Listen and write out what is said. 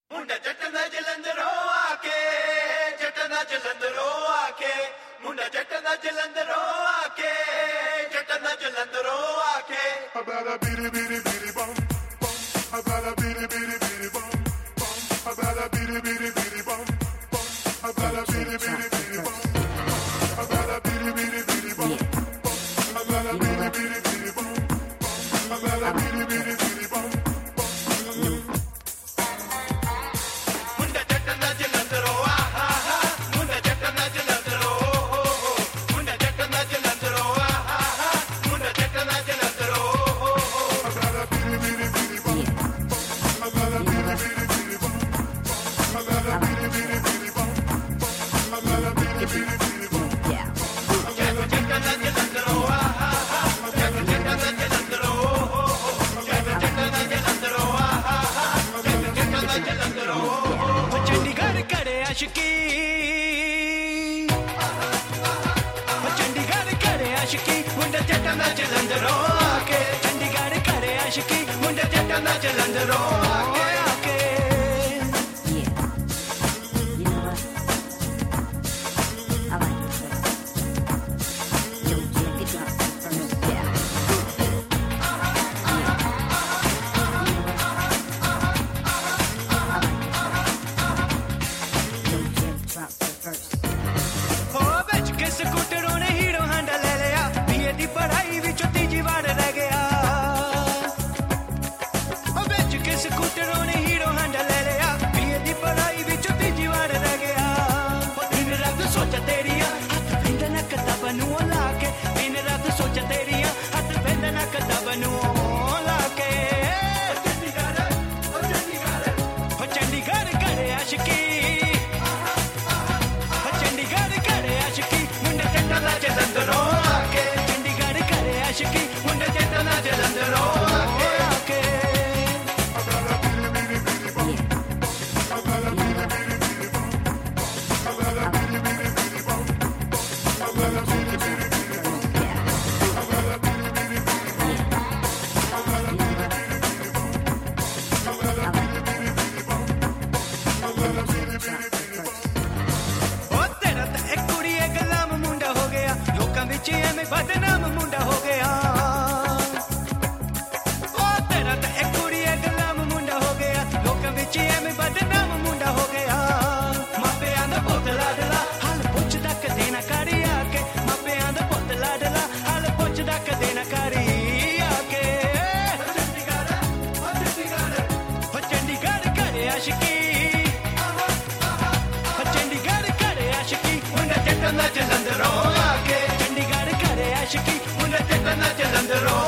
ਮੁੰਡਾ ਜੱਟ ਦਾ ਜਲੰਧਰੋਂ ਆ ਕੇ ਜੱਟ ਦਾ ਜਲੰਧਰੋਂ ਆ ਕੇ ਮੁੰਡਾ ਜੱਟ ਦਾ ਜਲੰਧਰੋਂ ਆ ਕੇ ਜੱਟ ਦਾ ਜਲੰਧਰੋਂ ਆ ਕੇ ਅਬਾਲਾ ਬੀਰੀ ਬੀਰੀ ਬੀਰੀ ਬਮ ਬਮ ਅਬਾਲਾ ਬੀਰੀ ਬੀਰੀ ਬੀਰੀ ਬਮ ਬਮ ਅਬਾਲਾ ਬੀਰੀ ਬੀਰੀ ਬੀਰੀ ਬਮ ਬਮ ਅਬਾਲਾ ਬੀਰੀ ਬੀਰੀ ਬੀਰੀ ਬਮ ਅਬਾਲਾ ਬੀਰੀ ਬੀਰੀ ਬੀਰੀ ਬਮ ਬਮ ਅਬਾਲਾ ਬੀਰੀ ਬੀਰੀ ਬੀਰੀ ਬਮ ਬਮ ਅਬਾਲਾ ਬੀਰੀ ਬੀਰੀ ਬੀਰੀ ਬਮ ਜਲੰਧਰੋਂ ਆ ਕੇ ਚੰਡੀਗੜ੍ਹ ਘਰੇ ਆਸ਼ਕੀ ਮੁੰਡਾ ਜੱਟ ਦਾ ਜਲੰਧਰੋਂ